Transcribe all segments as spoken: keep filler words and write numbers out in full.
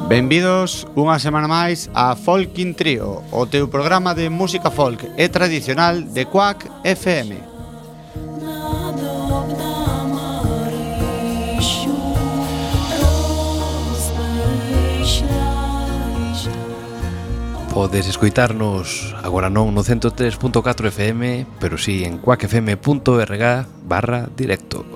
Benvidos unha semana máis a Folkin Trío, o teu programa de música folk e tradicional de Quack F M. Podes escoitarnos agora non no ciento tres punto catro F M, pero si en quack f m punto org barra directo.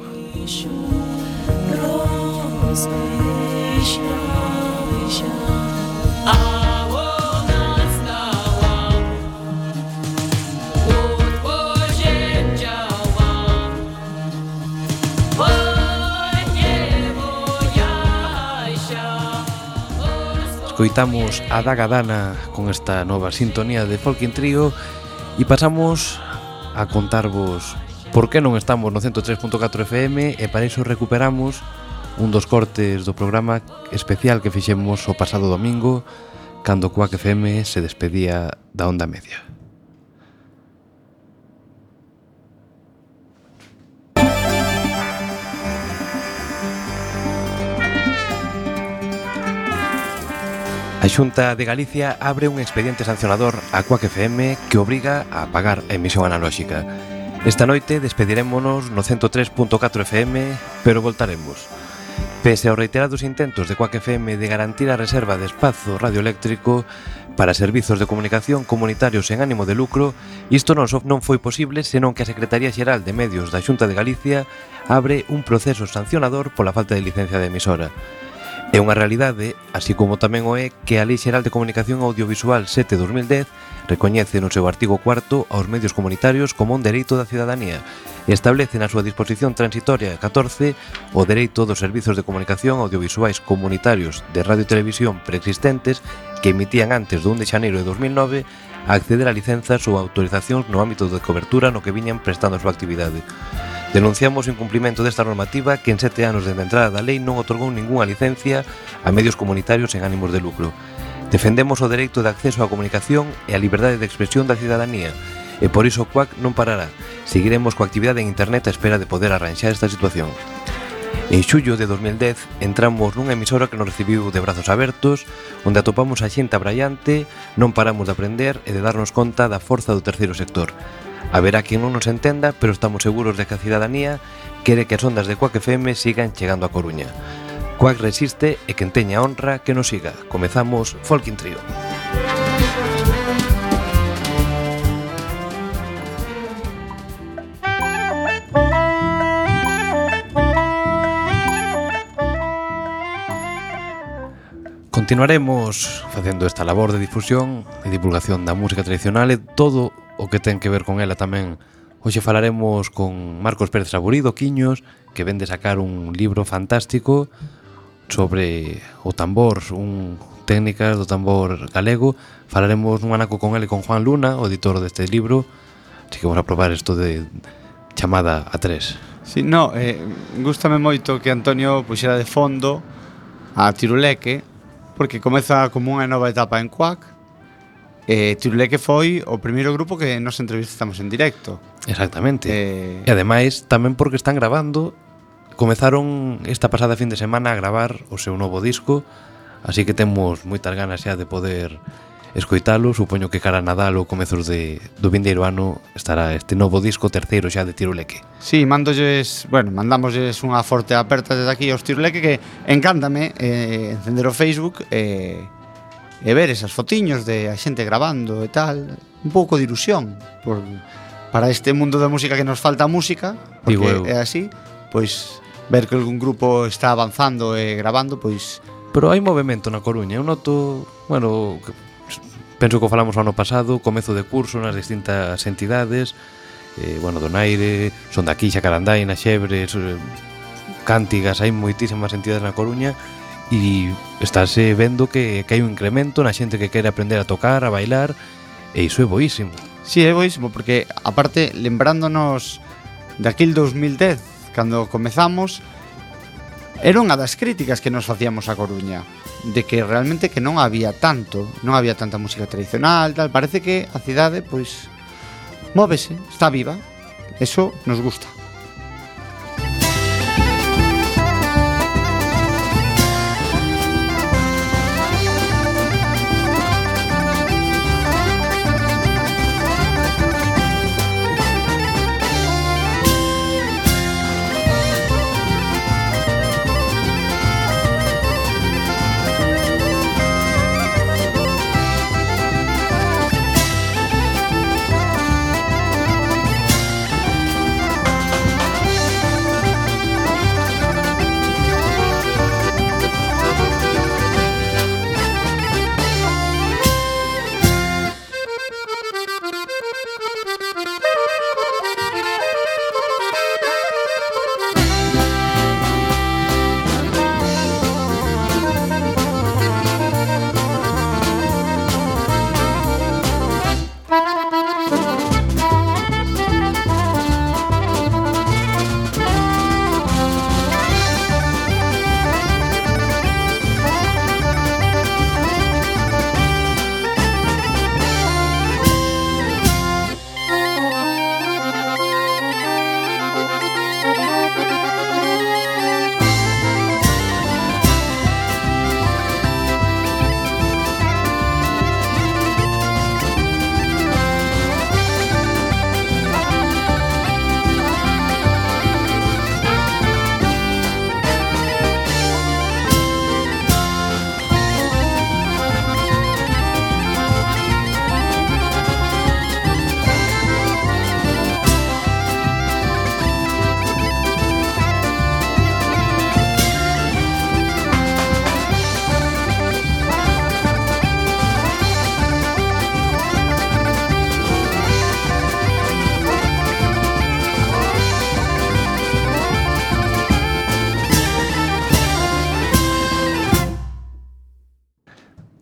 Escoitamos a Daga Dana con esta nova sintonía de Folkin Trío e pasamos a contarvos por que non estamos no ciento tres punto catro F M, e para iso recuperamos un dos cortes do programa especial que fixemos o pasado domingo cando Quack F M se despedía da onda media. A Xunta de Galicia abre un expediente sancionador a Quack F M que obriga a pagar a emisión analóxica. Esta noite despedirémonos no ciento tres punto catro F M, pero voltaremos. Pese aos reiterados intentos de Quack F M de garantir a reserva de espazo radioeléctrico para servizos de comunicación comunitarios en ánimo de lucro, isto non, non foi posible senón que a Secretaría Xeral de Medios da Xunta de Galicia abre un proceso sancionador pola falta de licencia de emisora. É unha realidade, así como tamén o é, que a Lei Xeral de Comunicación Audiovisual sete barra dos mil dez recoñece no seu artigo cuarto aos medios comunitarios como un dereito da cidadanía e establece na súa disposición transitoria catorce o dereito dos servizos de comunicación audiovisuais comunitarios de radio e televisión preexistentes que emitían antes do un de xaneiro de dos mil nove a acceder a licenzas ou autorizacións no ámbito de cobertura no que viñan prestando a súa actividade. Denunciamos o incumprimento desta normativa que en sete anos desde a entrada da lei non otorgou ningunha licencia a medios comunitarios en ánimos de lucro. Defendemos o dereito de acceso á comunicación e a liberdade de expresión da cidadanía, e por iso o Quack non parará. Seguiremos coa actividade en internet a espera de poder arranxar esta situación. En xullo de dos mil dez entramos nunha emisora que nos recibiu de brazos abertos, onde atopamos a xente abraiante, non paramos de aprender e de darnos conta da forza do terceiro sector. Haberá quen non nos entenda, pero estamos seguros de que a cidadanía quere que as ondas de Quack F M sigan chegando a Coruña. Quack resiste e quen teña honra que nos siga. Comezamos Folkin Trío. Continuaremos facendo esta labor de difusión e divulgación da música tradicional e todo o que ten que ver con ela tamén. Hoxe falaremos con Marcos Pérez Saburido, Quiños, que vende sacar un libro fantástico sobre o tambor, un técnicas do tambor galego. Falaremos nun anaco con ele con Juan Luna, o editor deste libro, así que vamos a probar isto de chamada a tres. Sí, no, eh, gústame moito que Antonio puxera de fondo a Tiruleque, porque comeza como unha nova etapa en Quack. Eh, Tiruleque foi o primeiro grupo que nos entrevistamos en directo. Exactamente. Eh... E ademais tamén porque están grabando. Comezaron esta pasada fin de semana a gravar o seu novo disco, así que temos moitas ganas xa de poder escoitalo. Supoño que cara a Nadal ou comezos de, do vindeiro ano estará este novo disco, terceiro xa de Tiruleque. Sí, mandolles, bueno, mandamosles unha forte aperta desde aquí aos Tiruleque, que encántame eh, encender o Facebook e... Eh... e ver esas fotiños de a xente grabando e tal, un pouco de ilusión por, para este mundo da música que nos falta música, porque é así, pois ver que algún grupo está avanzando e grabando, pois... Pero hai movimento na Coruña, eu noto, bueno, penso que falamos o ano pasado, comezo de curso nas distintas entidades, eh, bueno, Donaire, son daqui, Xacarandaina, Xebres, eh, Cántigas, hai moitísimas entidades na Coruña, e estáse vendo que, que hai un incremento na xente que quere aprender a tocar, a bailar, e iso é boísimo. Sí, é boísimo, porque aparte, lembrándonos daquil dos mil dez, cando comezamos, era unha das críticas que nos facíamos a Coruña, de que realmente que non había tanto, non había tanta música tradicional, tal. Parece que a cidade, pois, móvese, está viva. Eso nos gusta.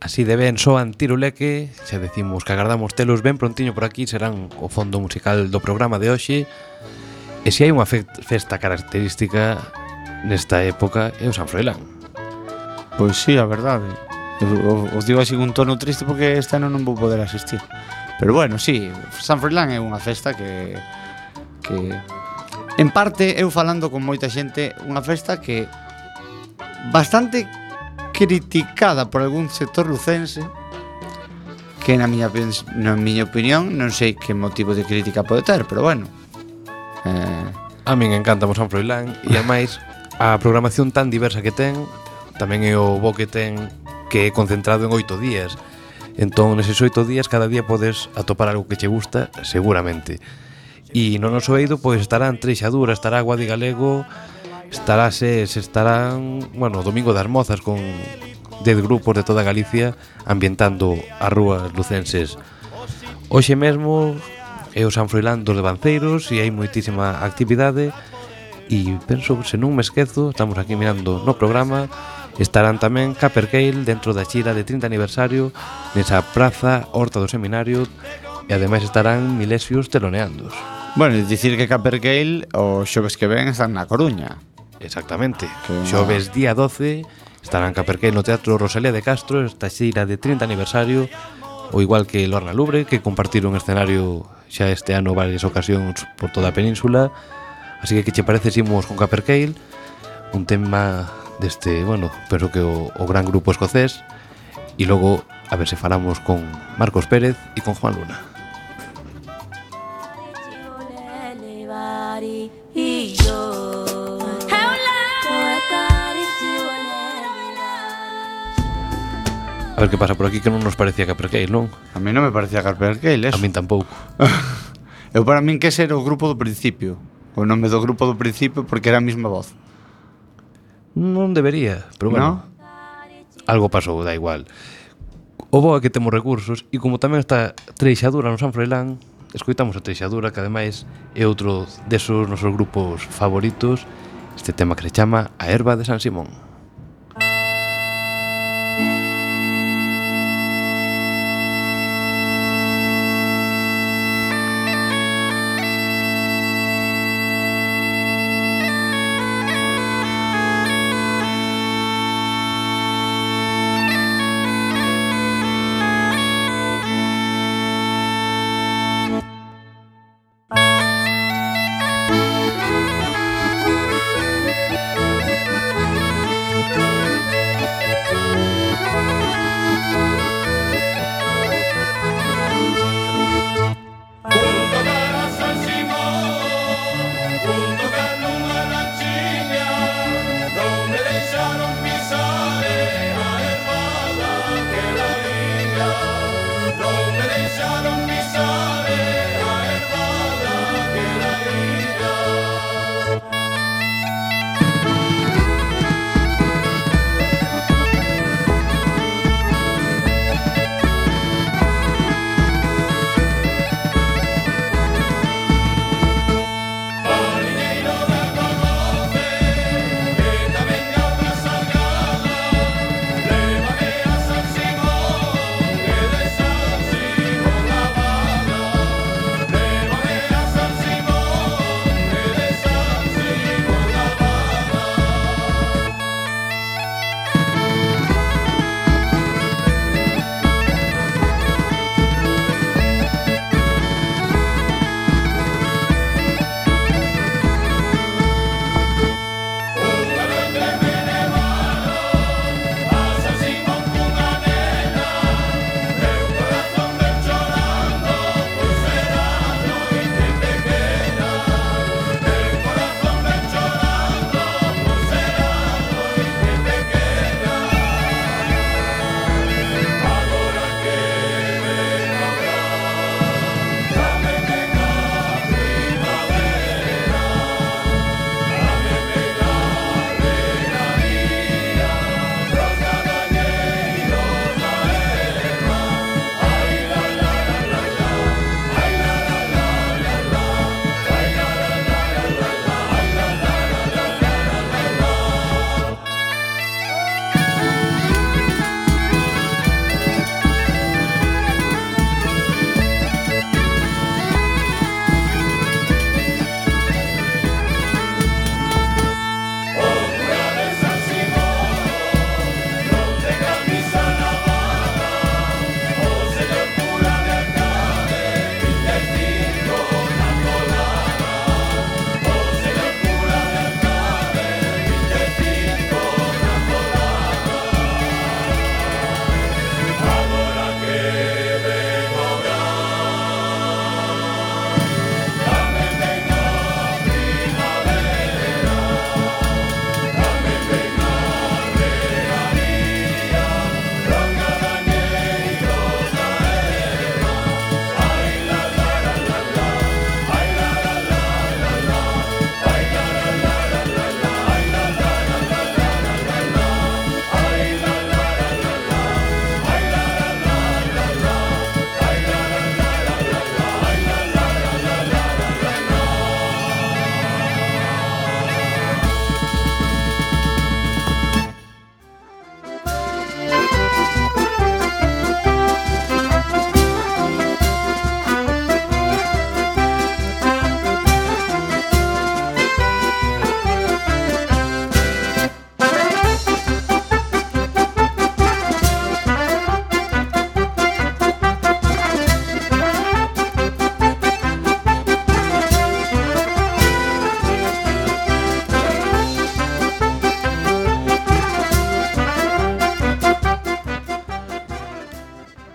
Así de ben soan Tiruleque, xa decimos que agardamos telos ben prontiño por aquí, serán o fondo musical do programa de hoxe. E se hai unha fe festa característica nesta época é o San Froilán. Pois sí, a verdade. Os digo así un tono triste porque este ano non vou poder asistir. Pero bueno, sí, San Froilán é unha festa que que en parte eu falando con moita xente, unha festa que bastante criticada por algún sector lucense, que na miña, na miña opinión non sei que motivo de crítica pode ter, pero bueno. Eh... A min encanta o San Froilán e ademais a programación tan diversa que ten, tamén é o bo que ten, que é concentrado en oito días. Entón, neses oito días, cada día podes atopar algo que che gusta, seguramente. E no noso eido, pois estarán Treixadura, estará Guadi Galego, estará SES, estarán, bueno, Domingo das Mozas con dez grupos de toda Galicia ambientando as rúas lucenses. Hoxe mesmo é o San Froilán dos Devanceiros e hai moitísima actividade e penso, se non me esquezo, estamos aquí mirando no programa, estarán tamén Capercail dentro da xira de trinta aniversario nesa praza Horta do Seminario e ademais estarán Milesios teloneandos. Bueno, é dicir que Capercail o xoves que ven están na Coruña. Exactamente, xoves día doce estarán Capercail no Teatro Rosalía de Castro esta xira de trinta aniversario, o igual que Lorna Lubre, que compartiron escenario xa este ano varias ocasións por toda a península. Así que que che parece si imos con Capercail, un tema deste, bueno, penso que o, o gran grupo escocés, e logo a ver se falamos con Marcos Pérez e con Juan Luna. A ver que pasa por aquí, que non nos parecía Capercail, non? A mí non me parecía Capercail, eso. A min tampouco. Eu para min que ser o grupo do principio. O nome do grupo do principio porque era a mesma voz. Non debería, pero bueno, ¿no? Algo pasou, da igual. O bo é que temos recursos e como tamén está Treixadura no San Froilán, escoitamos a Treixadura, que ademais é outro desos nosos grupos favoritos, este tema que se chama A Herba de San Simón.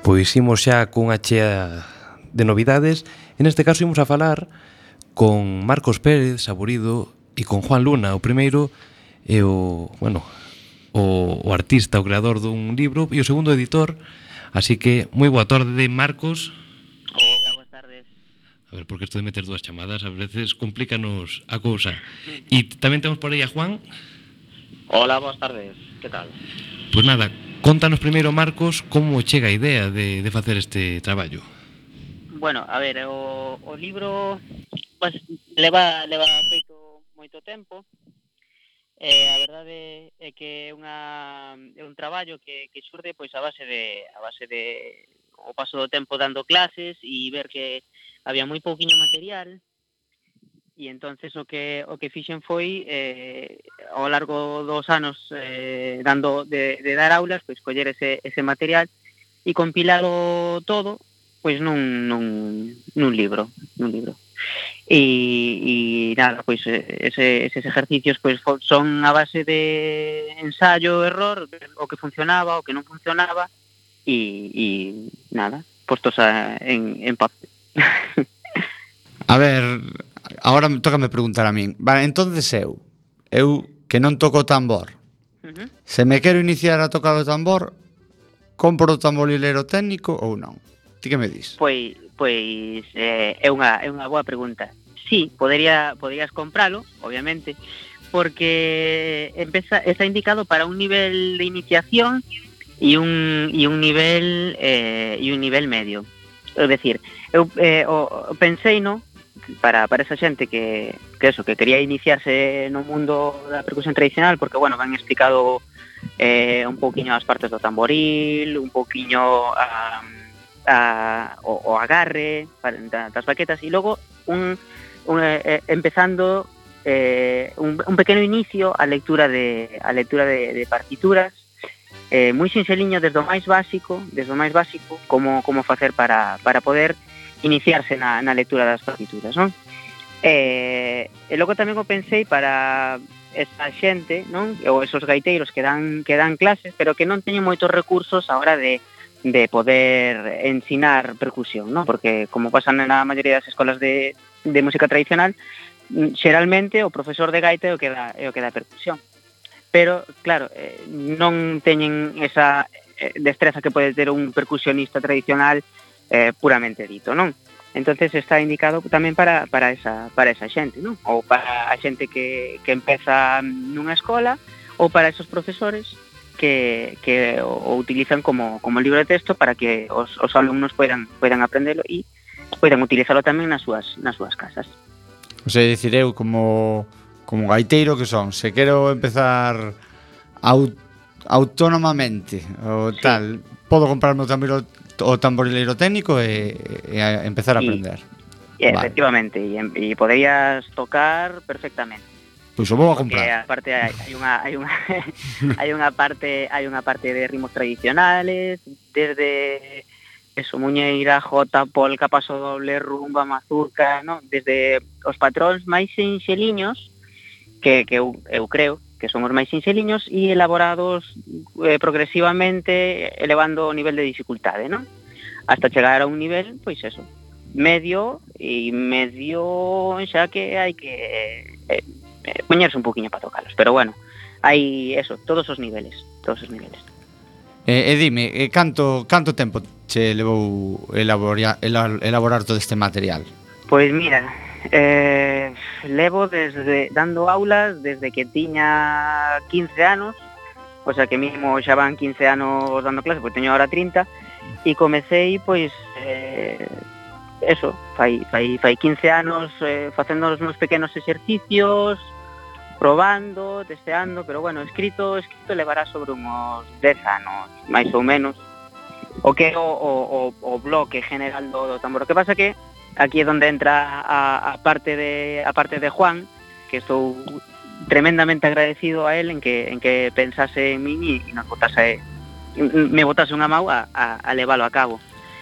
Pois imos xa cunha chea de novidades. En este caso imos a falar con Marcos Pérez, Saborido, e con Juan Luna. O primeiro é o, bueno, o, o artista, o creador dun libro, e o segundo editor. Así que, moi boa tarde, Marcos. Hola, boas tardes. A ver, porque isto de meter dúas chamadas a veces complícanos a cousa. E tamén temos por aí a Juan. Hola, boas tardes. Que tal? Pois nada, contanos primeiro, Marcos, como chega a idea de, de facer este traballo. Bueno, a ver, o, o libro pues, leva, leva feito moito tempo. Eh, a verdade é que é, unha, é un traballo que, que xurde pois, a base de a base de o paso do tempo dando clases e ver que había moi pouquiño material. E entonces o que o que fixen foi eh, ao largo dos anos eh, dando de, de dar aulas, pois coller ese ese material e compilalo todo, pois nun nun nun libro, nun libro. E, e nada, pois ese, eses exercicios pois son a base de ensayo, error, o que funcionaba, o que non funcionaba e, e nada, postos a, en, en papel. A ver, agora tócame preguntar a min. Vale, entonces eu, eu que non toco o tambor, Uh-huh. se me quero iniciar a tocar o tambor, compro o tamborilero técnico ou non? Ti que me dis? Pois, pois eh, é unha é unha boa pregunta. Sí, podería poderías compralo, obviamente, porque empeza está indicado para un nivel de iniciación e un e un nivel eh e un nivel medio. É dicir, eu eh, o, pensei, no, para para esa xente que que eso, que quería iniciarse no mundo da percusión tradicional, porque bueno, van explicado eh un pouquiño as partes do tamboril, un pouquiño a A, o, o agarre para, das baquetas e logo un, un eh, empezando eh, un, un pequeno inicio á lectura de a lectura de, de partituras eh, moi sinxeliño desde o máis básico desde o máis básico como como facer para para poder iniciarse na, na lectura das partituras, non? Eh, e logo tamén o pensei para esa xente, non? Ou esos gaiteiros que dan que dan clases, pero que non teñen moitos recursos a hora de de poder ensinar percusión, ¿no? Porque como pasa na maioría das escolas de, de música tradicional, xeralmente o profesor de gaita é o que dá, é o que dá percusión. Pero, claro, eh, non teñen esa eh, destreza que pode ter un percusionista tradicional eh, puramente dito, non? Entonces está indicado tamén para, para, esa, para esa xente, non? Ou para a xente que, que empeza nunha escola, ou para esos profesores que, que o, o utilizan como, como libro de texto para que os, os alumnos puedan, puedan aprendelo e puedan utilizarlo tamén nas súas, nas súas casas. O sea, dicir eu como, como gaiteiro que son, se quero empezar aut, autónomamente ou sí. tal, podo comprarme o tamborileiro, o tamborileiro técnico e, e a empezar a aprender. E, vale. Efectivamente, e, e poderías tocar perfectamente. Pois o vou a comprar. Porque aparte hai, hai unha hai unha hai unha parte hai unha parte de ritmos tradicionales, desde eso, muñeira, jota, polka, paso doble, rumba, mazurca, ¿no? Desde os patróns máis sinxeliños que que eu, eu creo que son os máis sinxeliños e elaborados eh, progresivamente elevando o nivel de dificultade, ¿no? Hasta chegar a un nivel, pois eso, medio e medio xa que hai que eh, Eh, poñerse un poquinho para tocalos, pero bueno, hai eso, todos os niveles, todos os niveles. Eh, e dime, eh, canto canto tempo che levou elaborar elaborar todo este material? Pois mira, eh, levo desde dando aulas desde que tiña quince anos, o sea que mínimo xa van quince anos dando clases, pois teño ahora trinta, e comecei pois eh, eso, fai fai fai quince anos eh, facendo os meus pequenos exercicios, probando, testeando, pero bueno, escrito, escrito levará sobre uns dez anos, máis ou menos. O que é o, o, o bloque general do, do tambor. O que pasa que aquí é onde entra a, a parte de a parte de Juan, que estou tremendamente agradecido a él en que en que pensase en min e, e nos botase me botase unha mau a, a, a leválo a cabo.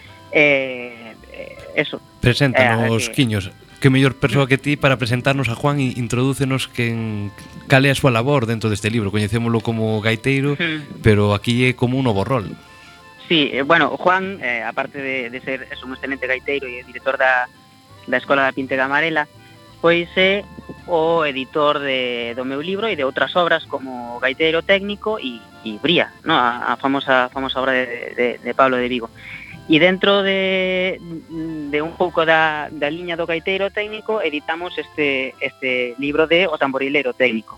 Eh, eh, eso. Preséntanos, eh, que... Quiños, que mellor persoa que ti para presentarnos a Juan e introdúcenos que en cal é a súa labor dentro deste libro. Coñecémolo como gaiteiro, uh-huh. pero aquí é como un novo rol. Sí, eh, bueno, Juan, eh, aparte de, de ser es un excelente gaiteiro e director da, da Escola da Pintega Amarela, pois é o editor de, do meu libro e de outras obras como Gaiteiro Técnico e, e Bría, ¿no? a, a famosa famosa obra de, de, de Pablo de Vigo. E dentro de, de un pouco da, da liña do Gaiteiro Técnico editamos este, este libro de O Tamborilero Técnico,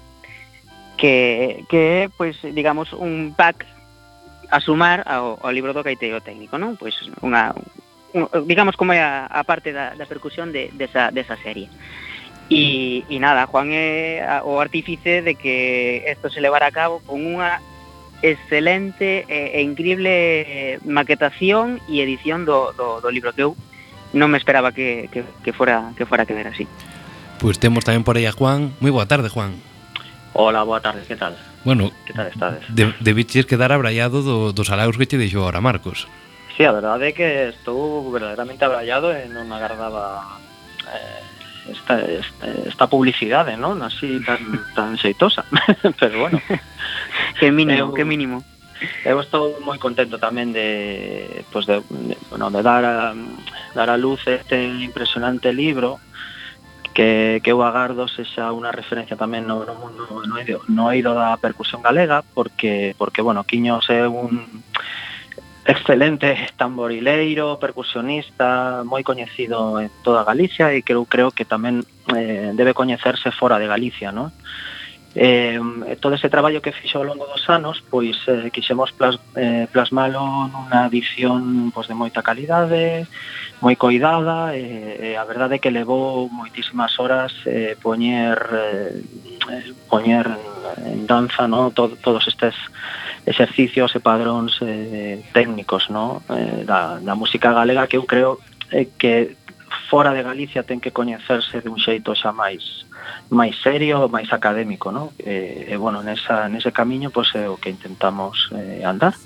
que, que é, pois, digamos, un pack a sumar ao, ao libro do Gaiteiro Técnico, non? Pois unha, un, digamos como é a, a parte da, da percusión de, desa, desa serie. E, e nada, Juan é o artífice de que isto se levara a cabo con unha excelente e, e increíble maquetación e edición do, do, do libro, que eu non me esperaba que, que, que fora que fora a quedar así. Pois temos tamén por aí a Juan. Moi boa tarde, Juan. Hola, boa tarde, que tal? Bueno, que tal estades? De, debiches quedar abraiado do, dos alaos que te deixou ahora Marcos. Sí, a verdade é que estou verdadeiramente abraiado e non agardaba eh, esta, esta, esta publicidade, non? Así tan, tan xeitosa. Pero bueno. Que mínimo, eu, que mínimo. Eu estou moi contento tamén de, pues de, de, bueno, de dar a, dar a luz este impresionante libro que, que eu agardo sexa unha referencia tamén no, no mundo no eido, no eido da percusión galega, porque, porque bueno, Quiños é un excelente tamborileiro, percusionista, moi coñecido en toda Galicia e que eu creo que tamén eh, debe coñecerse fora de Galicia, non? Eh, todo ese traballo que fixo ao longo dos anos, pois eh, quixemos plas, eh, plasmalo nunha edición pois, de moita calidade, moi coidada, e, e a verdade é que levou moitísimas horas eh, poñer eh, poñer en danza, no, todo, todos estes exercicios e padróns eh, técnicos, no, eh, da, da música galega, que eu creo eh, que fora de Galicia ten que coñecerse de un xeito xa máis máis serio, máis académico, ¿no? E, e bueno, nesa, nese camiño pois é o que intentamos eh, andar.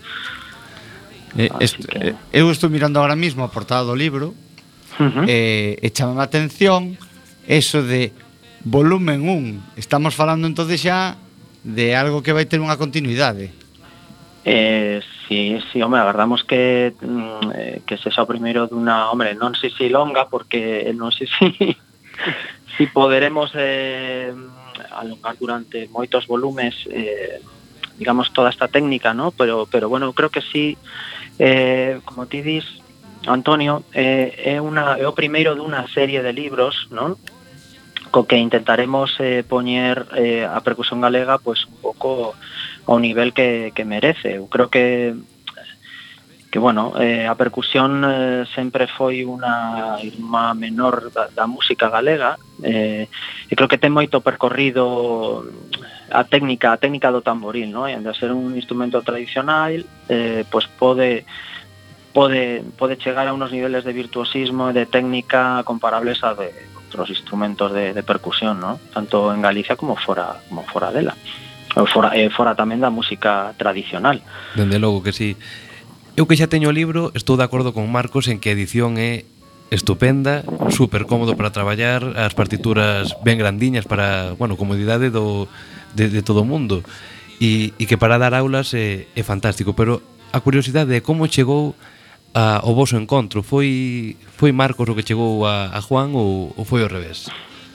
Eh, est, que... Eu estou mirando agora mismo a portada do libro, uh-huh. eh, e chama a atención eso de volumen un. Estamos falando entonces xa de algo que vai ter unha continuidade. Eh, sí, sí, home, agardamos que mm, que sexa o primeiro dunha, hombre, non sei se longa, porque non sei se si poderemos eh, alongar durante moitos volumes eh, digamos toda esta técnica, ¿no? Pero, pero bueno, creo que sí, eh, como ti dis, Antonio, eh, é, una, é o primeiro dunha serie de libros, ¿no? Co que intentaremos eh, poñer eh, a percusión galega pois un pouco ao nivel que, que merece. Eu creo que que bueno, eh, a percusión eh, sempre foi unha irmá menor da, da música galega, eh, e creo que ten moito percorrido a técnica, a técnica do tamboril, ¿no? E de ser un instrumento tradicional, eh, pois pode pode pode chegar a unos niveles de virtuosismo e de técnica comparables a de outros instrumentos de, de percusión, ¿no? Tanto en Galicia como fora como fora dela. E fora, e fora tamén da música tradicional. Dende logo que sí. Eu que xa teño o libro, estou de acordo con Marcos en que a edición é estupenda, super cómodo para traballar, as partituras ben grandiñas para, bueno, comodidade do, de, de todo o mundo, e, e que para dar aulas é, é fantástico. Pero a curiosidade é como chegou a, o voso encontro. Foi foi Marcos o que chegou a, a Juan ou, ou foi ao revés?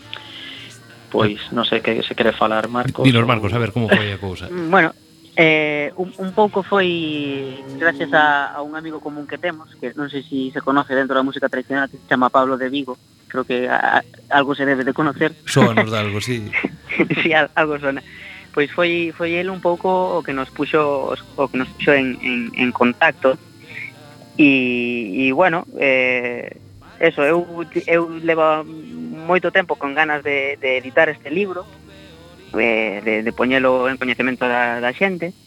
Pois non sei que se quere falar Marcos. Dinos, Marcos, a ver como foi a cousa. Bueno, Eh, un, un pouco foi gracias a, a un amigo común que temos, que non sei se se conoce dentro da música tradicional, que se chama Pablo de Vigo. Creo que a, a, algo se debe de conocer. Sonos de algo, sí. Sí, algo sona. Pois foi foi el un pouco o que nos puxo o que nos puxo en, en, en contacto. E, e bueno, eh, eso, eu, eu levo moito tempo con ganas de, de editar este libro, de, de, de poñelo en coñecemento da, da xente,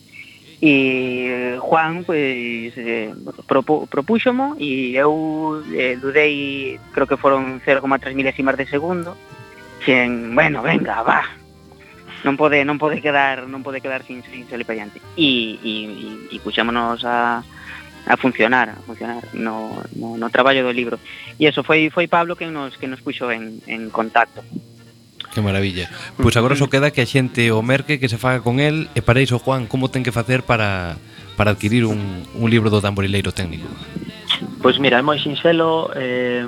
e Juan pois eh, propu, propúxomo e eu eh, dudei, creo que foron cero coma tres milésimas de segundo, sen, bueno, venga, va, non pode non pode quedar non pode quedar sin, sin salir para diante, e, e, e, e puxémonos a a funcionar, a funcionar no, no, no traballo do libro, e eso foi foi Pablo que nos que nos puxo en, en contacto. Que maravilla. Pois agora só queda que a xente o merque, que se faga con el, e para iso, Juan, como ten que facer para para adquirir un, un libro do Tamborileiro Técnico? Pois mira, é moi sinxelo, eh,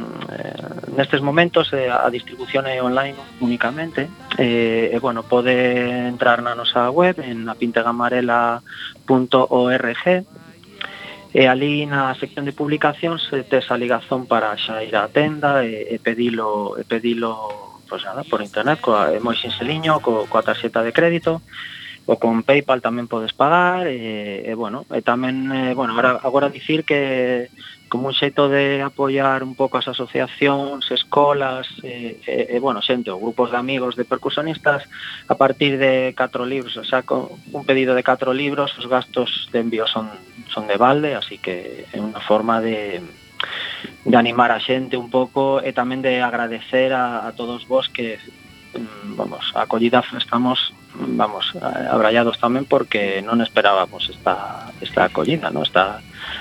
nestes momentos eh, a distribución é online únicamente, e eh, bueno, pode entrar na nosa web en apintegamarela punto org, e ali na sección de publicacións tes a ligazón para xa ir á tenda e, e pedilo, e pedilo pois nada, por internet, coa, é moi sinxeliño, co, coa tarxeta de crédito, ou con PayPal tamén podes pagar, e, e bueno, e tamén, e, bueno, agora, agora dicir que como un xeito de apoiar un pouco as asociacións, escolas, e, e, e bueno, xente, ou grupos de amigos de percusionistas, a partir de catro libros, o sea, con un pedido de catro libros, os gastos de envío son, son de balde, así que é unha forma de, de animar a xente un pouco, e tamén de agradecer a, a todos vos que, vamos, a acollida estamos, vamos, abrallados tamén porque non esperábamos esta, esta acollida, ¿no? Esta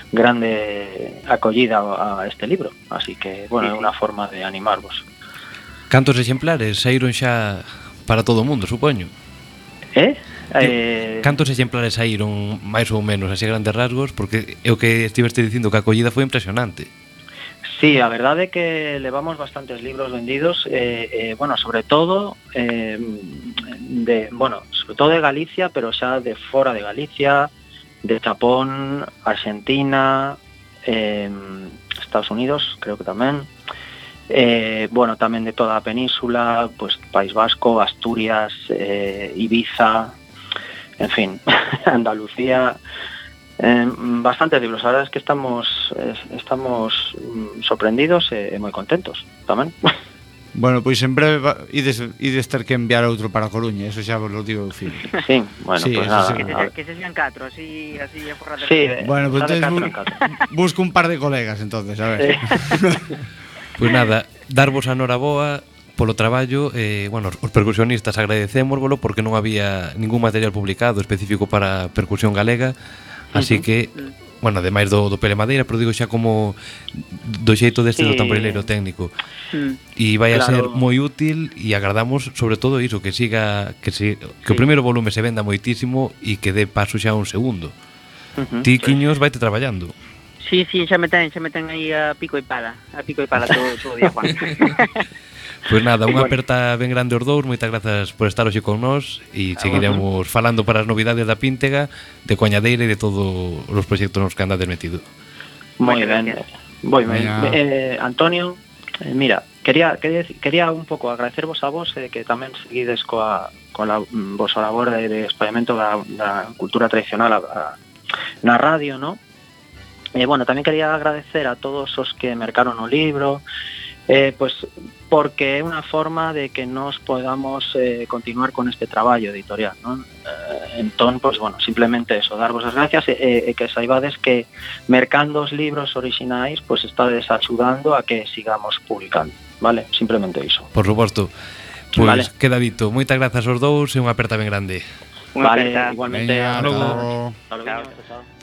grande acollida a este libro, así que, bueno, é unha forma de animarvos. Cantos exemplares saíron xa para todo o mundo, supoño? Eh? Eh... Cantos exemplares saíron máis ou menos, así a grandes rasgos, porque é o que estiveste dicindo que a acollida foi impresionante. Sí, a verdade é que levamos bastantes libros vendidos, eh, eh, bueno, sobre todo eh, de, bueno, sobre todo de Galicia, pero xa de fora de Galicia, de Japón, Argentina, eh, Estados Unidos, creo que tamén, eh, bueno, tamén de toda a península, pues País Vasco, Asturias, eh, Ibiza, en fin, Andalucía. Eh, bastantes libros, a verdade es que estamos eh, estamos mm, sorprendidos e, e moi contentos tamén. Bueno, pois en breve va, ides, ides ter que enviar outro para a Coruña, eso xa vos lo digo eu filho. Sí, bueno, sí, pues nada, sí. Que, se, que se sean catro, así, así a porra de... Sí, bueno, pues entonces bu catro. busco un par de colegas entonces, a ver. Sí. Pois nada, darvos a noraboa polo traballo, eh, bueno, os percusionistas agradecémosvolo porque non había ningún material publicado específico para percusión galega. Así que, bueno, ademais do, do Pele Madeira, pero digo xa como do xeito deste sí. do Tamborileiro Técnico. E vai a claro. ser moi útil e agardamos sobre todo iso, que siga que, si, que sí. o primeiro volume se venda moitísimo e que dé paso xa a un segundo. Uh-huh. Ti, Quiños, vaite traballando. Sí, sí, xa me ten, xa me ten aí a pico e pala, a pico e pala todo, todo o día, Juan. Pois nada, unha aperta ben grande os dous, moitas grazas por estar hoxe con nós e seguiremos falando para as novidades da Píntega, de Coañadeira e de todos os proxectos nos que andades metido. Moi ben, moi ben. Eh, Antonio, eh, mira, quería, quería quería un pouco agradecervos a vos eh, que tamén seguides coa, coa la, vosa labor de, de espallamento da, da cultura tradicional a, a, na radio, ¿no? E, eh, bueno, tamén quería agradecer a todos os que mercaron o libro, Eh, pues porque é unha forma de que nos podamos eh, continuar con este traballo editorial, non? Eh, entón, pues bueno, simplemente eso, darvos as gracias e, e que saibades que mercando os libros orixinais, pues estades axudando a que sigamos publicando, vale? Simplemente iso. Por suposto. Pois vale. Queda dito. Moitas grazas aos dous e unha aperta ben grande. Vale, igualmente. Hasta logo. Hasta logo.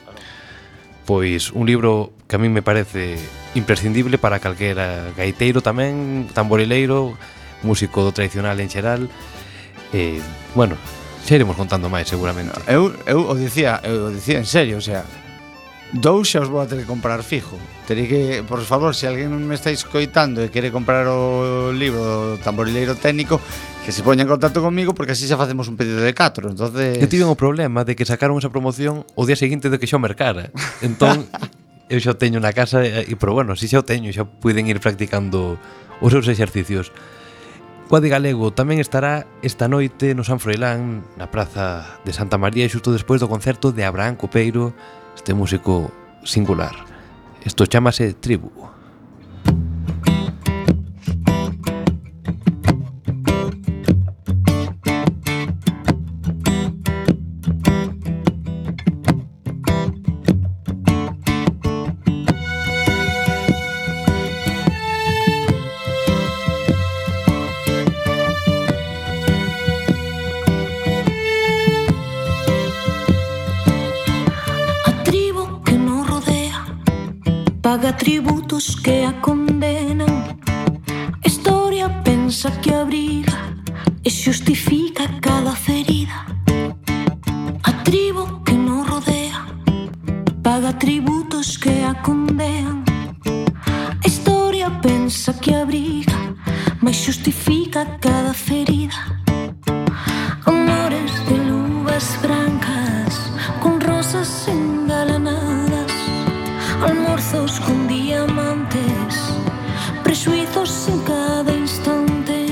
Pois un libro que a mí me parece imprescindible para calquera gaiteiro tamén, tamborileiro, músico do tradicional en xeral. E, bueno, xa iremos contando máis seguramente. Eu, eu o dicía, eu o dicía en serio, o sea, dous xa os vou a ter que comprar fijo. Terei que, por favor, se alguén me está escoitando e quere comprar o libro do Tamborileiro Técnico, que se poña en contacto comigo porque así xa facemos un pedido de catro. Entonces, eu tive un problema de que sacaron esa promoción o día seguinte de que xa o mercara. Entón, eu xa o teño na casa e, pero bueno, si xa o teño, xa puiden ir practicando os seus exercicios. Coade Galego tamén estará esta noite no San Froilán, na Praza de Santa María, xusto despois do concerto de Abraham Copeiro, este músico singular. Isto chámase Tribu. Paga tributos que a condenan. Historia pensa que abriga e xustifica cada ferida. A tribo que nos rodea paga tributos que a condean. A historia pensa que abriga, mas xustifica cada ferida. Amores de luvas brancas con rosas engalanadas, almorzos con diamantes, prejuizos en cada instante.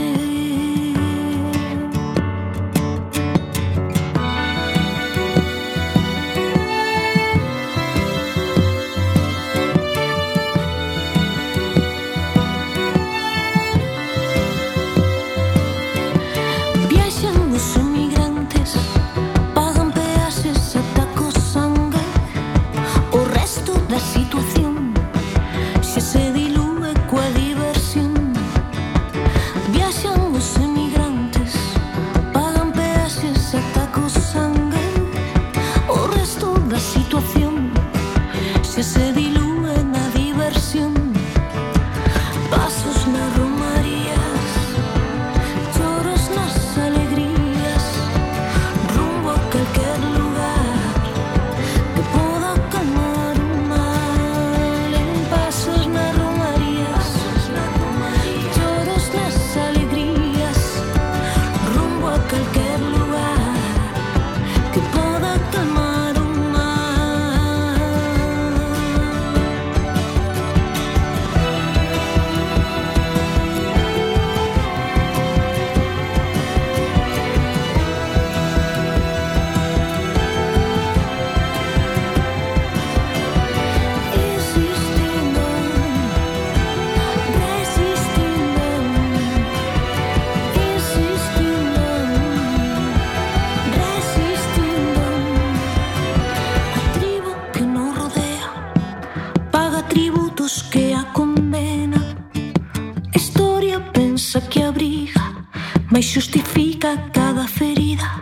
Mas xustifica cada ferida.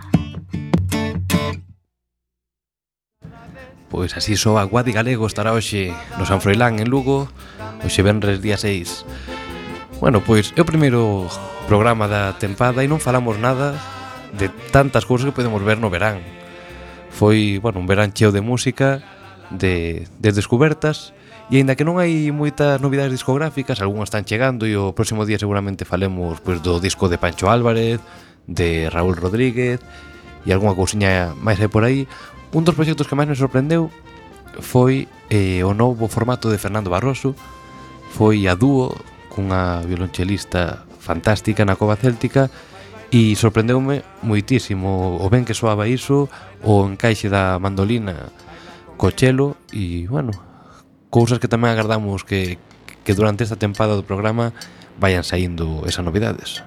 Pois así soa Guadi Galego estará hoxe no San Froilán en Lugo, hoxe venres día seis. Bueno, pois é o primeiro programa da tempada e non falamos nada de tantas cousas que podemos ver no verán. Foi, bueno, un verán cheo de música, de, de descubertas. E aínda que non hai moitas novidades discográficas, algunhas están chegando e o próximo día seguramente falemos pois, do disco de Pancho Álvarez, de Raúl Rodríguez e algunha cousiña máis aí por aí. Un dos proxectos que máis me sorprendeu foi eh, o novo formato de Fernando Barroso. Foi a dúo cunha violonchelista fantástica na Cova Céltica e sorprendeume moitísimo o ben que soaba iso, o encaixe da mandolina co chelo e, bueno, cousas que tamén agardamos que, que durante esta tempada do programa vayan saindo esas novidades.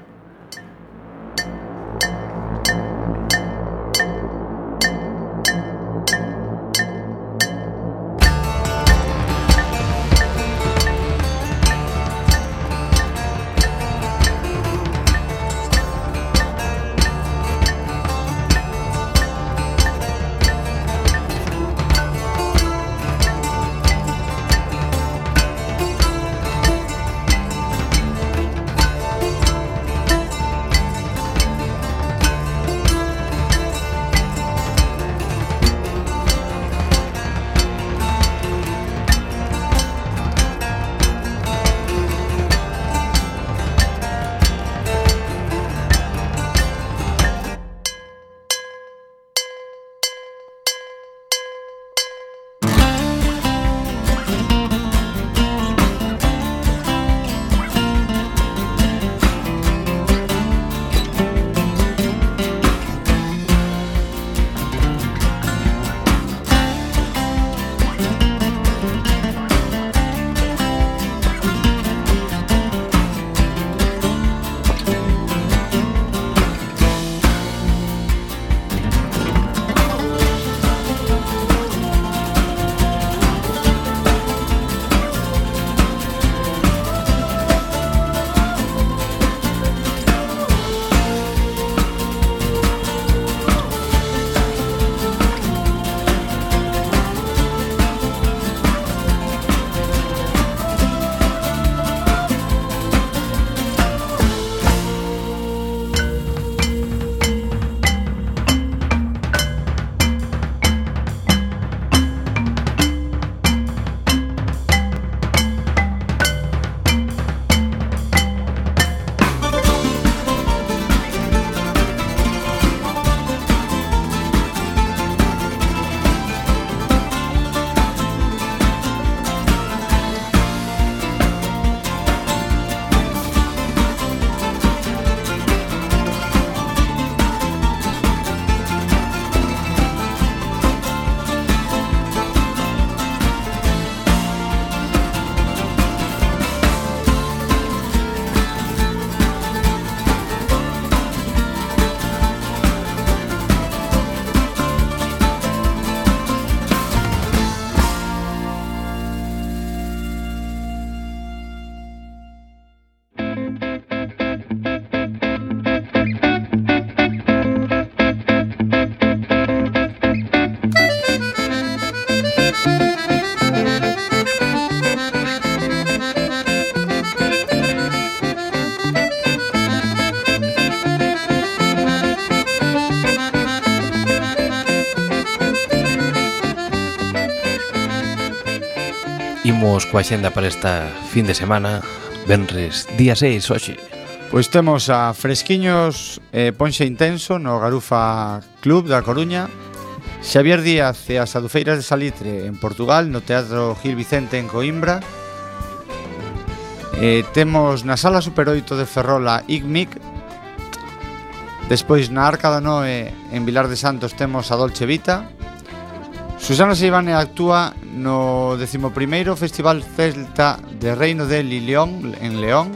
imos coa xenda para esta fin de semana, venres día seis, hoxe. Pois temos a Fresquiños eh, Ponxe Intenso no Garufa Club da Coruña, Xavier Díaz e as Adufeiras de Salitre en Portugal, no Teatro Gil Vicente en Coimbra. eh, Temos na Sala Super oito de Ferrola I C M I C. Despois na Arca da Noe en Vilar de Santos temos a Dolce Vita. Susana Seivane actúa no décimo primeiro Festival Celta de Reino de Lilión en León.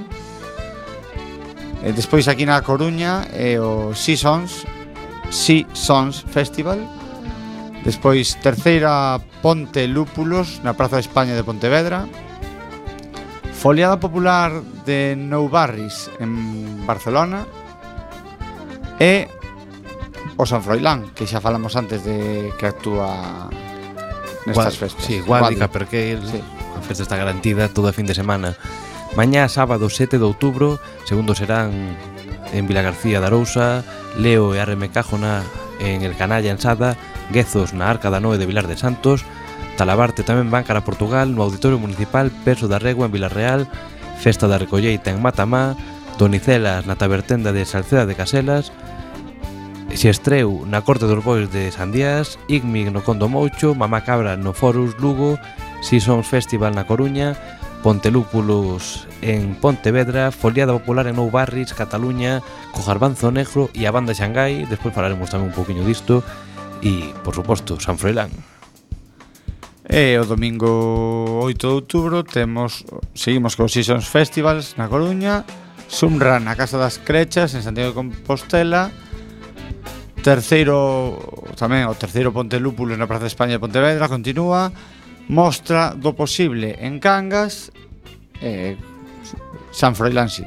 E despois aquí na Coruña é o Seasons Seasons Festival. Despois terceira Ponte Lúpulos na Praza de España de Pontevedra. Foliada popular de Nou Barris en Barcelona. E o San Froilán, que xa falamos antes de que actúa nestas festas. Sí, Guádica, porque sí. A festa está garantida toda fin de semana. Mañá, sábado sete de outubro, segundo serán en Vilagarcía de Arousa, Leo e Arreme Cájona en El Canalla en Sada, Guezos na Arca da Noe de Vilar de Santos, Talabarte tamén van cara a Portugal no Auditorio Municipal Peso da Regua en Vilarreal, Festa da Recolleita en Matamá, Donicelas na Tabertenda de Salceda de Caselas, Xestreu na Corte dos Bois de Sandías, I C M I C no Condo Moucho, Mamá Cabra no Forus Lugo, Seasons Festival na Coruña, Pontelúpulos en Pontevedra, Foliada Popular en Nou Barris, Cataluña, co Garbanzo Negro e a Banda Xangai. Despois falaremos tamén un poquinho disto. E, por suposto, San Froilán. E o domingo oito de outubro temos, seguimos co Seasons Festivals na Coruña, Sumran na Casa das Crechas en Santiago de Compostela, terceiro tamén o terceiro Pontelúpulos na Praza de España de Pontevedra continúa, Mostra do Posible en Cangas, e San Froilán sí.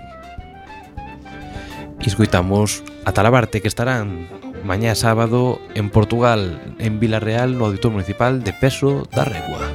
E escoitamos a Talabarte, que estarán mañá sábado en Portugal, en Vilarreal, no Auditorio Municipal de Peso da Regua.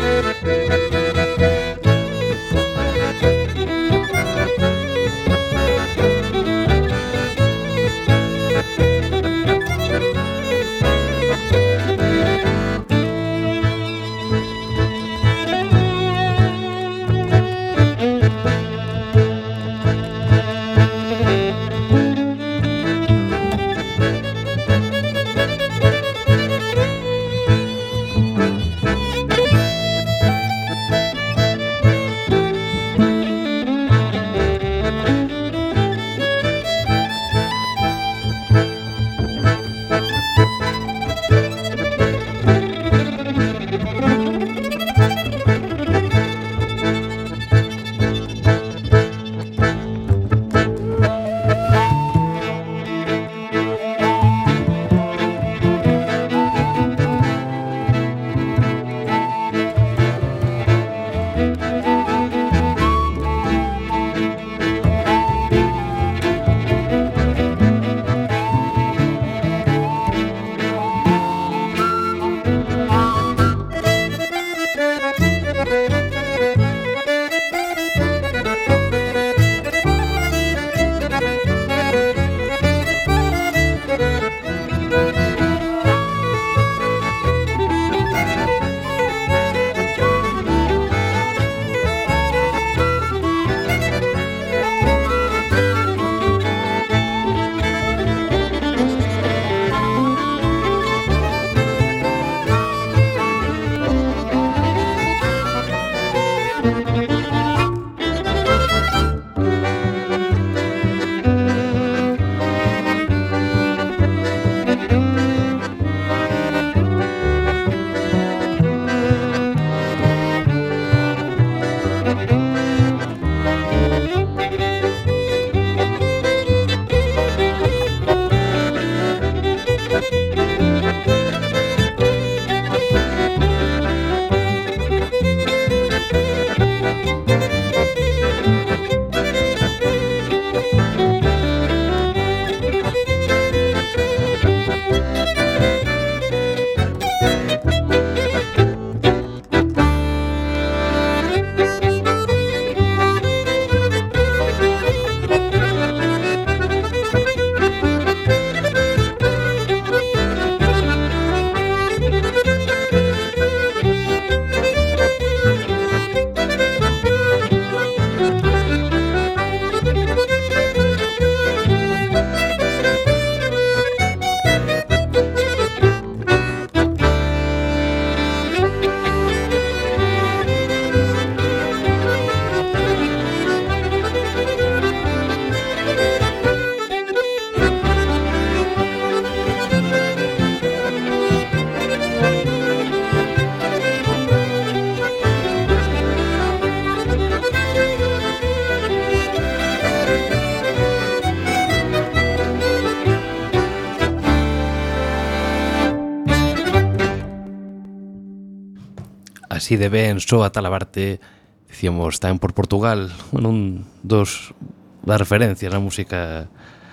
así de ben só a Talabarte, dicíamos, están por Portugal, bueno, un dos das referencias na música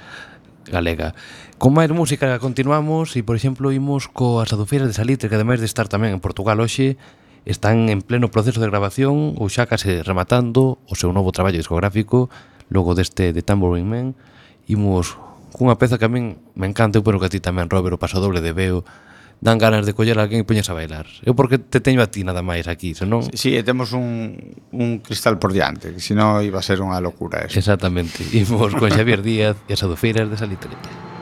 galega. Con máis música continuamos e, por exemplo, imos coas Adufeiras de Salitre, que ademais de estar tamén en Portugal hoxe, están en pleno proceso de grabación ou xa case rematando o seu novo traballo discográfico. Logo deste de Tambourine Man, imos cunha peza que a min me encanta, eu pero que a ti tamén, Robert, o paso doble de Veo, dan ganas de coller a alguén e poñes a bailar. Eu porque te teño a ti nada máis aquí, senón... Si, sí, temos un, un cristal por diante, que senón iba a ser unha locura eso. Exactamente. Imos con Xavier Díaz e as Adufeiras de Salitre.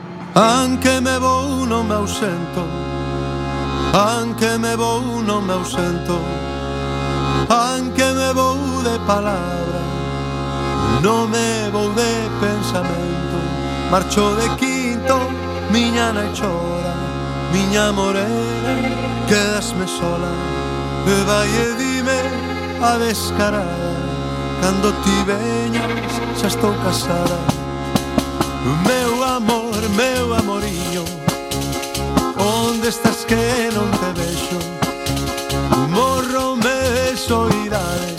Anque me vou non me ausento, anque me vou non me ausento, anque me vou de palabra, non me vou de pensamento. Marcho de quinto, miña nai chora, miña morena, quedasme sola. E vai e dime a descarada, cando ti veñas xa estou casada. Meu amor, meu amoriño, onde estás que non te vexo? Morro me de soidade,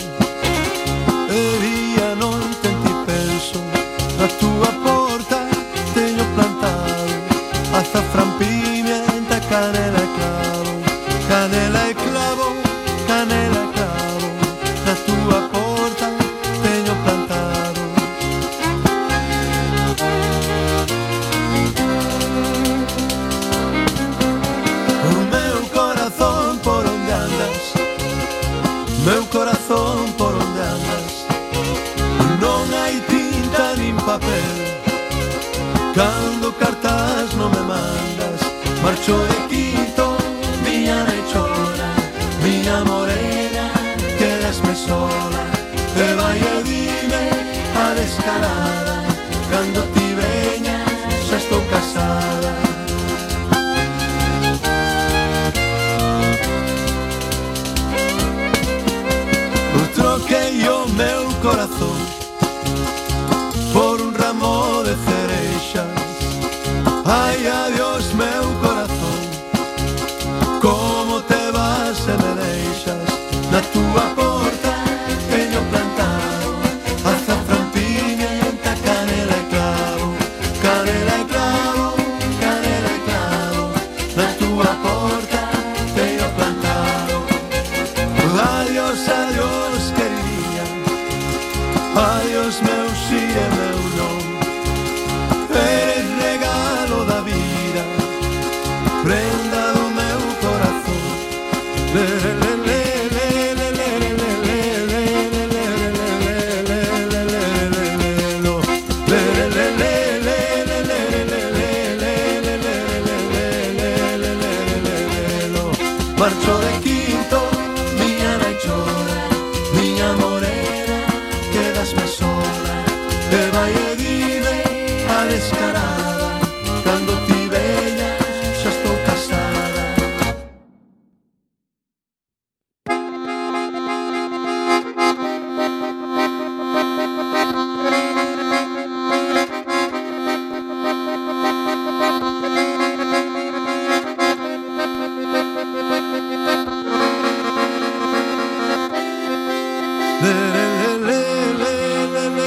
e día non te ti penso. Na túa porta teño plantado azafrán, pimienta, canela e clavo, canela e clavo, canela e meu corazón por onde andas. Non hai tinta nin papel, cando cartas non me mandas. Marcho de Quito, miña nai chora, miña morena, quedasme sola. E vai e dime a descarada, cando ti veñas xa estou casada. Troquei o meu corazón por un ramo de cereixas. Ai, adiós meu corazón, como te vas e me deixas. Na túa porta teño plantado azafrán, pimienta, canela e clavo. Canela e clavo, canela e clavo. Na túa porta teño plantado. Adiós, adiós, queridinha, adiós meu si e meu non. Eres regalo da vida, prenda do meu corazón. Le, le, le, le, le, le, le, le, le, le, le, le, le, no. Le, le, le, le, le, le, le, le, le, le, le, le, no. Marcho de Quinto, miña nai chora, miña morena, quedasme sola. E vai e dime a descarada, cando ti veñas xa estou casada. Le, le, le, le, le, le,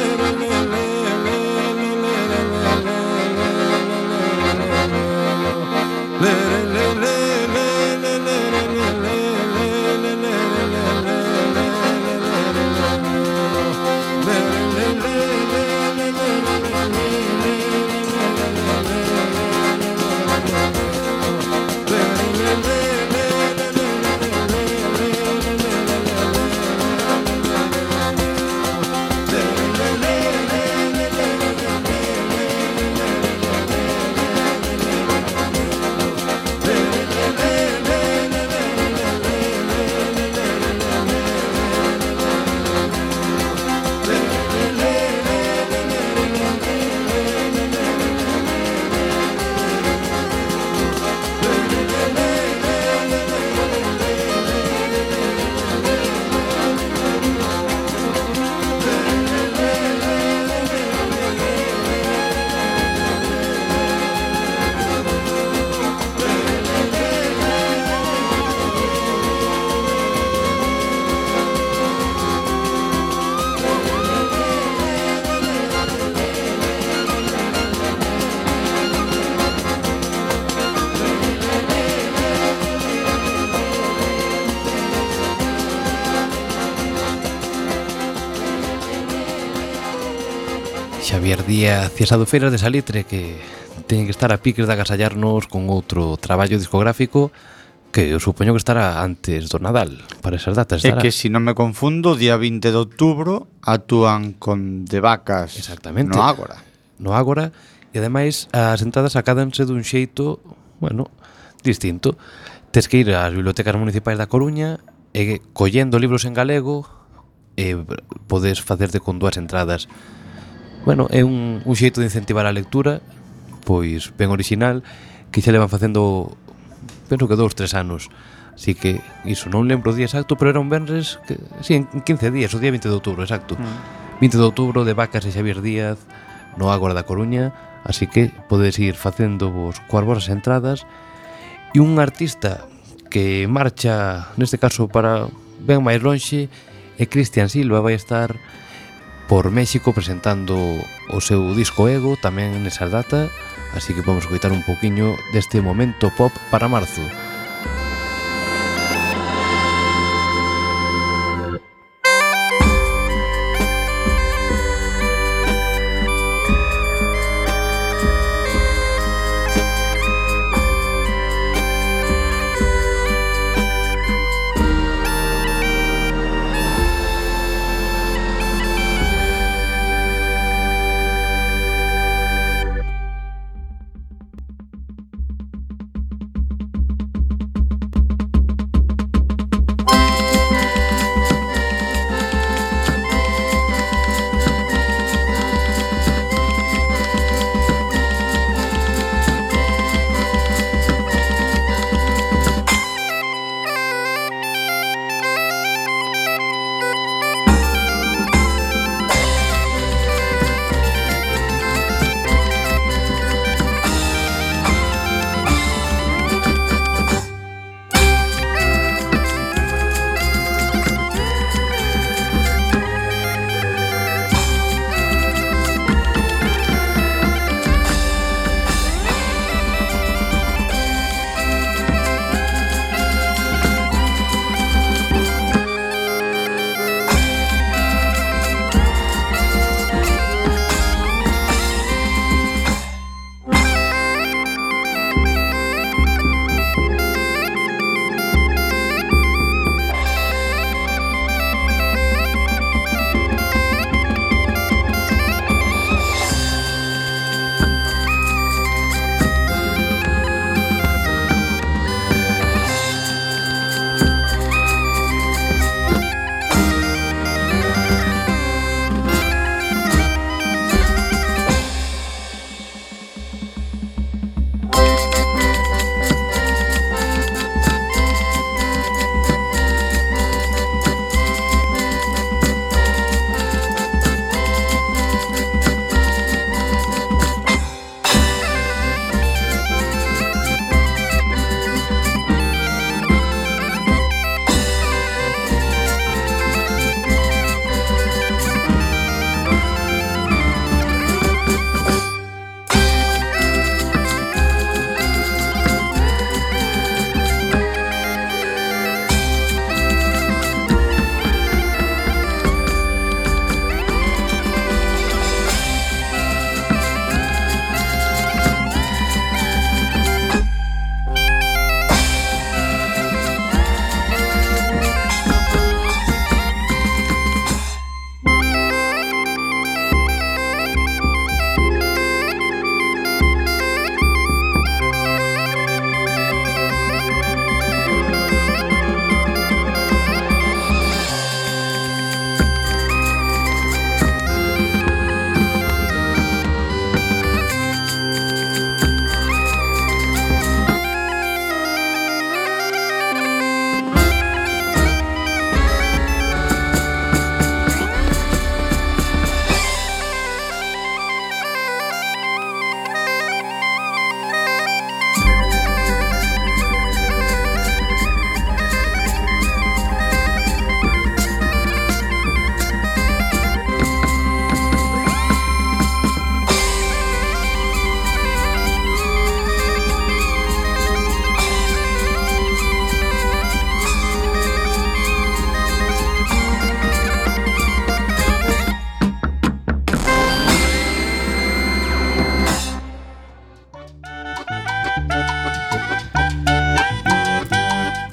Xavier Díaz e as adofeiras de Salitre, que teñen que estar a piques de agasallarnos con outro traballo discográfico que eu supoño que estará antes do Nadal. Para esas datas estará. É que, se non me confundo, día vinte de outubro actúan con De Vacas. Exactamente. No Ágora. No Ágora. E ademais as entradas acádanse dun xeito, bueno, distinto. Tes que ir ás bibliotecas municipais da Coruña e collendo libros en galego e podes facerte con dúas entradas. Bueno, é un, un xeito de incentivar a lectura, pois ben original, que xa levan facendo, penso que dous, tres anos. Así que, iso, non lembro o día exacto, pero era un venres, que, sí, en quince días, o día vinte de outubro, exacto. Mm. vinte de outubro, De Vacas e Xavier Díaz, no Ágora da Coruña, así que podes ir facendo vos coas vosas entradas. E un artista que marcha, neste caso, para ben máis lonxe, é Cristian Silva, vai estar por México presentando o seu disco Ego tamén nesa data, así que vamos a coitar un poquinho deste momento pop para marzo.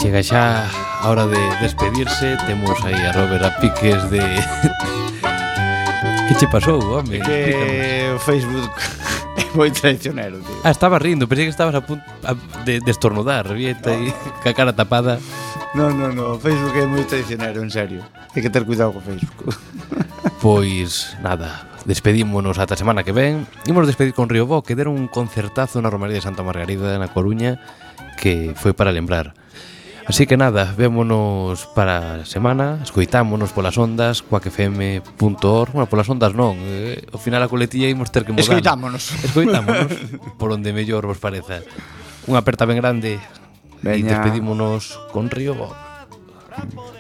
chega xa a hora de despedirse. Temos aí a Robert a piques de... Que che pasou, home? Que o Facebook é moi traicionero, tío. Ah, estaba rindo, pensei que estabas a punto de, de estornudar, vieta aí, ca cara tapada. No, no, no, o Facebook é moi traicionero, en serio. Hai que ter cuidado co Facebook. Pois, nada, despedímonos ata a semana que ven. Imos despedir con Río Bo, que deron un concertazo na Romaría de Santa Margarida, na Coruña, que foi para lembrar. Así que nada, vémonos para a semana, escoitámonos polas ondas, quack f m punto org. Bueno, polas ondas non, eh, ao final a coletilla imos ter que mudar. Escoitámonos. Escoitámonos, por onde mellor vos pareza. Unha aperta ben grande. Veña. E despedímonos con Río Bo.